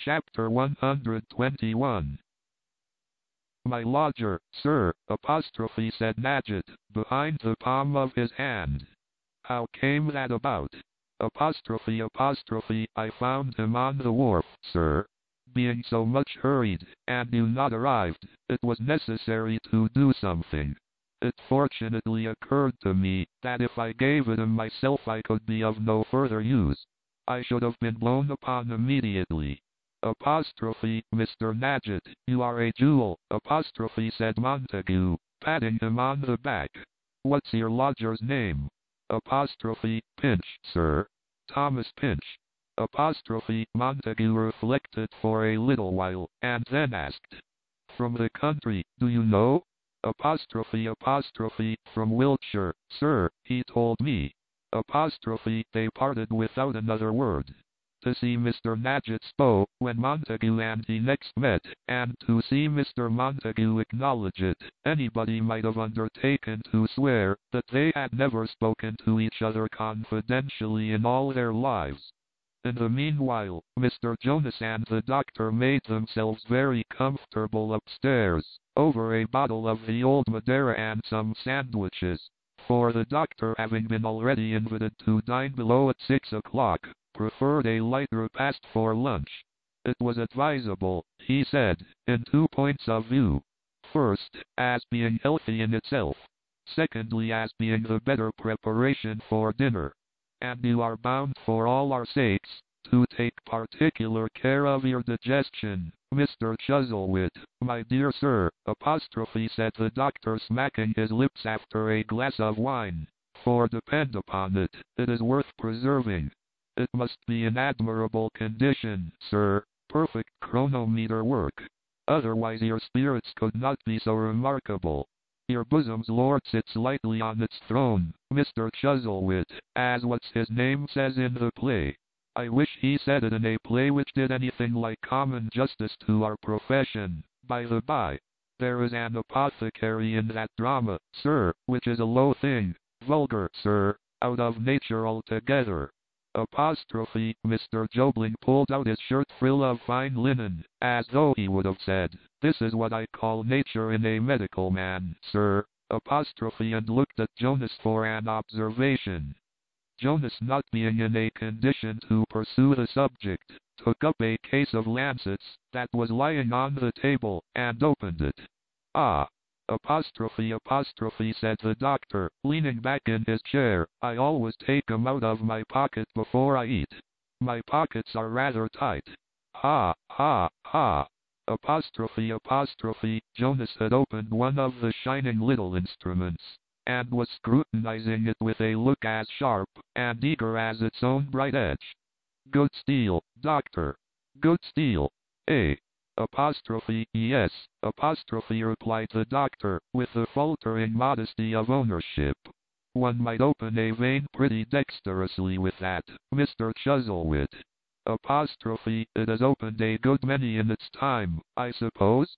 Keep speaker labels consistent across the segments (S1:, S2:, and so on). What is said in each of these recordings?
S1: Chapter 121. My lodger, sir, said Nadgett, behind the palm of his hand. How came that about? I found him on the wharf, sir. Being so much hurried, and you not arrived, it was necessary to do something. It fortunately occurred to me, that if I gave it him myself I could be of no further use. I should have been blown upon immediately. Mr. Nadgett, you are a jewel, said Montague, patting him on the back. What's your lodger's name? Pinch, sir. Thomas Pinch. Montague reflected for a little while, and then asked, From the country, do you know? From Wiltshire, sir, he told me. They parted without another word. To see Mr. Nadgett's bow, when Montague and he next met, and to see Mr. Montague acknowledge it, anybody might have undertaken to swear that they had never spoken to each other confidentially in all their lives. In the meanwhile, Mr. Jonas and the doctor made themselves very comfortable upstairs, over a bottle of the old Madeira and some sandwiches, for the doctor, having been already invited to dine below at 6 o'clock, preferred a light repast for lunch. It was advisable, he said, in 2 points of view. First, as being healthy in itself. Secondly, as being the better preparation for dinner. And you are bound, for all our sakes, to take particular care of your digestion, Mr. Chuzzlewit, my dear sir, said the doctor, smacking his lips after a glass of wine, for depend upon it, it is worth preserving. It must be in admirable condition, sir, perfect chronometer work. Otherwise your spirits could not be so remarkable. Your bosom's lord sits lightly on its throne, Mr. Chuzzlewit, as what's his name says in the play. I wish he said it in a play which did anything like common justice to our profession. By the by, there is an apothecary in that drama, sir, which is a low thing, vulgar, sir, out of nature altogether. Mr. Jobling pulled out his shirt frill of fine linen, as though he would have said, This is what I call nature in a medical man, sir, and looked at Jonas for an observation. Jonas, not being in a condition to pursue the subject, took up a case of lancets that was lying on the table, and opened it. Ah! Said the doctor, leaning back in his chair, I always take 'em out of my pocket before I eat. My pockets are rather tight. Ha, ha, ha. Jonas had opened one of the shining little instruments, and was scrutinizing it with a look as sharp and eager as its own bright edge. Good steel, doctor. Good steel, eh? Yes, replied the doctor, with the faltering modesty of ownership. One might open a vein pretty dexterously with that, Mr. Chuzzlewit. It has opened a good many in its time, I suppose?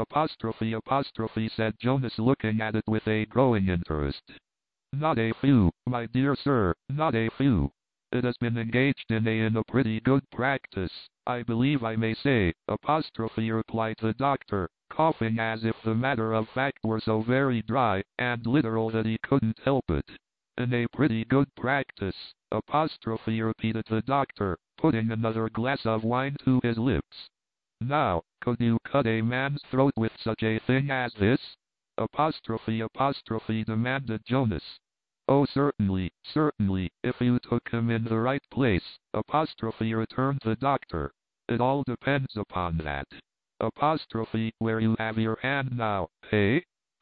S1: Said Jonas, looking at it with a growing interest. Not a few, my dear sir, not a few. It has been engaged in a pretty good practice, I believe I may say, replied the doctor, coughing as if the matter of fact were so very dry and literal that he couldn't help it. In a pretty good practice, repeated the doctor, putting another glass of wine to his lips. Now, could you cut a man's throat with such a thing as this? Demanded Jonas. Oh, certainly, if you took him in the right place, returned the doctor. It all depends upon that. Where you have your hand now, eh?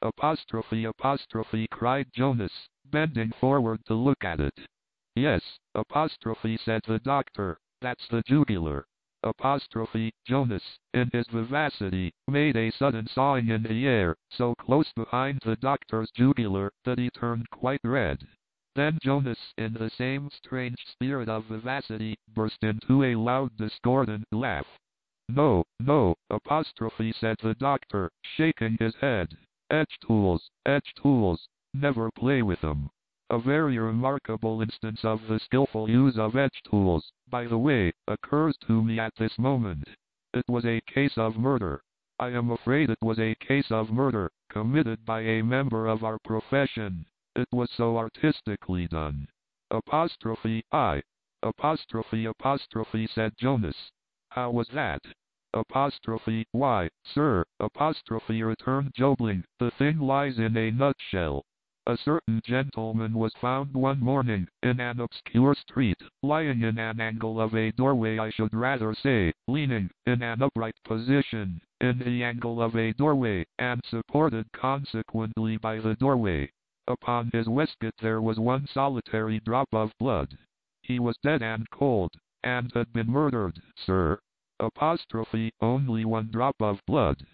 S1: Cried Jonas, bending forward to look at it. Yes, said the doctor, that's the jugular. Jonas, in his vivacity, made a sudden sawing in the air, so close behind the doctor's jugular that he turned quite red. Then Jonas, in the same strange spirit of vivacity, burst into a loud discordant laugh. No, said the doctor, shaking his head. Edge tools, never play with them. A very remarkable instance of the skillful use of edge tools, by the way, occurs to me at this moment. It was a case of murder. I am afraid it was a case of murder, committed by a member of our profession. It was so artistically done. Apostrophe I. Apostrophe, said Jonas. How was that? Apostrophe why, sir, apostrophe, returned Jobling, the thing lies in a nutshell. A certain gentleman was found one morning, in an obscure street, lying in an angle of a doorway, I should rather say, leaning, in an upright position, in the angle of a doorway, and supported consequently by the doorway. Upon his waistcoat there was one solitary drop of blood. He was dead and cold, and had been murdered, sir. Apostrophe, only one drop of blood.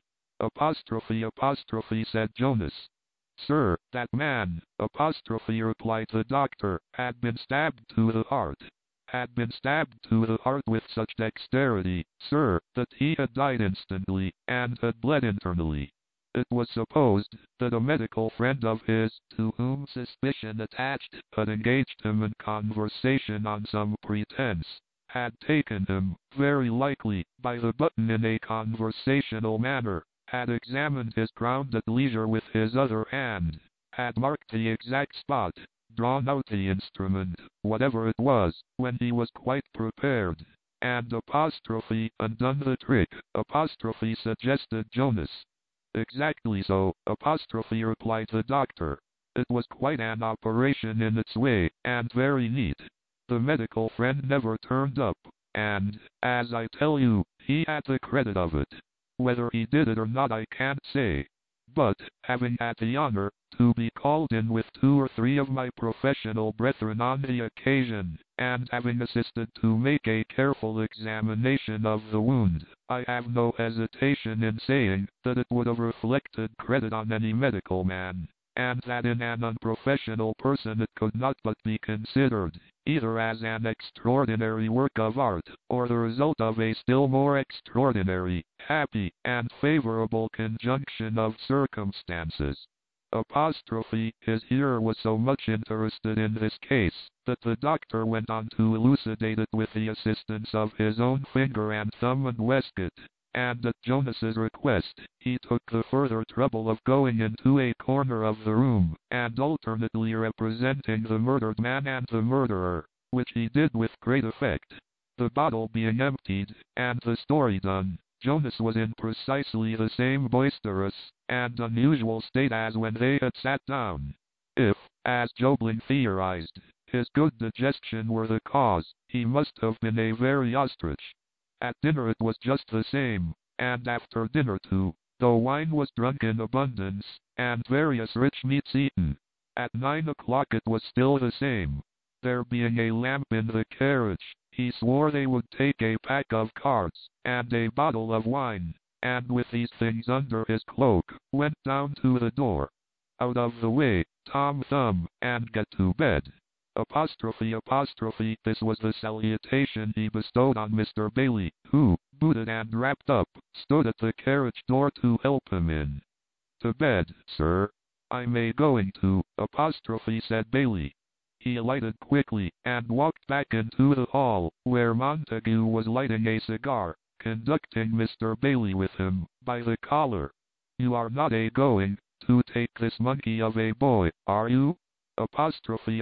S1: Apostrophe, said Jonas. Sir, that man, apostrophe, replied the doctor, had been stabbed to the heart. Had been stabbed to the heart with such dexterity, sir, that he had died instantly, and had bled internally. It was supposed that a medical friend of his, to whom suspicion attached, had engaged him in conversation on some pretense, had taken him, very likely, by the button in a conversational manner, had examined his ground at leisure with his other hand, had marked the exact spot, drawn out the instrument, whatever it was, when he was quite prepared, and apostrophe, undone the trick, apostrophe, suggested Jonas. Exactly so, apostrophe, replied the doctor. It was quite an operation in its way, and very neat. The medical friend never turned up, and, as I tell you, he had the credit of it. Whether he did it or not I can't say. But, having had the honor to be called in with 2 or 3 of my professional brethren on the occasion, and having assisted to make a careful examination of the wound, I have no hesitation in saying that it would have reflected credit on any medical man, and that in an unprofessional person it could not but be considered, either as an extraordinary work of art, or the result of a still more extraordinary, happy, and favorable conjunction of circumstances. Apostrophe, his hearer was so much interested in this case, that the doctor went on to elucidate it with the assistance of his own finger and thumb and waistcoat, and at Jonas's request, he took the further trouble of going into a corner of the room, and alternately representing the murdered man and the murderer, which he did with great effect. The bottle being emptied, and the story done, Jonas was in precisely the same boisterous and unusual state as when they had sat down. If, as Jobling theorized, his good digestion were the cause, he must have been a very ostrich. At dinner it was just the same, and after dinner too, though wine was drunk in abundance, and various rich meats eaten. At 9 o'clock it was still the same. There being a lamp in the carriage, he swore they would take a pack of cards, and a bottle of wine, and with these things under his cloak, went down to the door. Out of the way, Tom Thumb, and get to bed. Apostrophe, this was the salutation he bestowed on Mr. Bailey, who, booted and wrapped up, stood at the carriage door to help him in. To bed, sir. I may going to, apostrophe, said Bailey. He alighted quickly, and walked back into the hall, where Montague was lighting a cigar, conducting Mr. Bailey with him, by the collar. You are not going to take this monkey of a boy, are you? Apostrophe,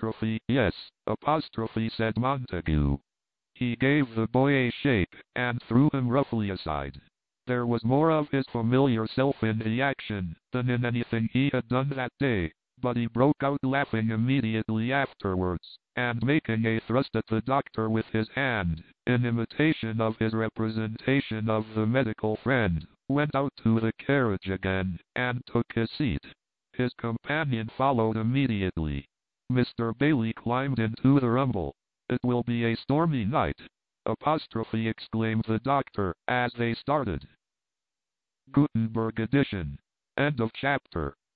S1: yes, apostrophe, said Montague. He gave the boy a shake, and threw him roughly aside. There was more of his familiar self in the action, than in anything he had done that day. But he broke out laughing immediately afterwards, and making a thrust at the doctor with his hand, in imitation of his representation of the medical friend, went out to the carriage again, and took his seat. His companion followed immediately. Mr. Bailey climbed into the rumble. It will be a stormy night, apostrophe, exclaimed the doctor, as they started. Gutenberg edition. End of chapter.